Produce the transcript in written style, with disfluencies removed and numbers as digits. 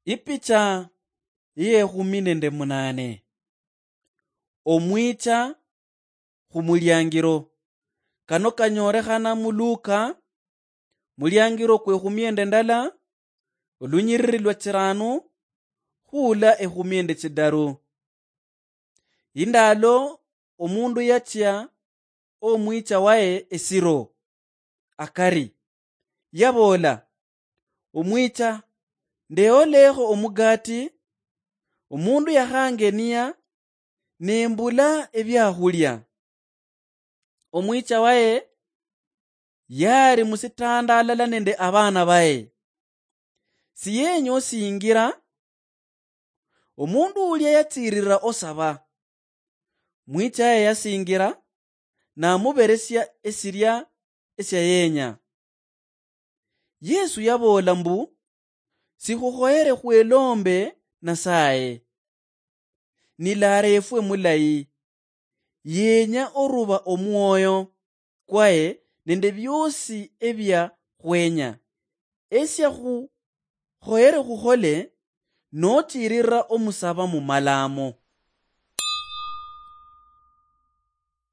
Ipicha iye 18 omwicha khumulyangiro kano kanyolekhana mu Luka mulyangiro kwe 12 olunyiriri lwa 5 khula 13. Indalo omundu yatya omwicha waye esiro akari yabola omwicha ndeolekho omugati omundu yakhangenia nembula ebyakhulya. Omwicha waye yari musitanda alala nende abana baye siyenya osingira. Omundu ulya yatsirira osaba mwicha ye yasingira namuberesya esirya esya yenya. Yesu yabola mbu sikhukhoyere khwelombe Nasaye nilare efwe mulayi yenya oruba omwoyo kwaye nende byosi ebya khwenya esya khukhoyere khukhole notirira omusaba mu malamo.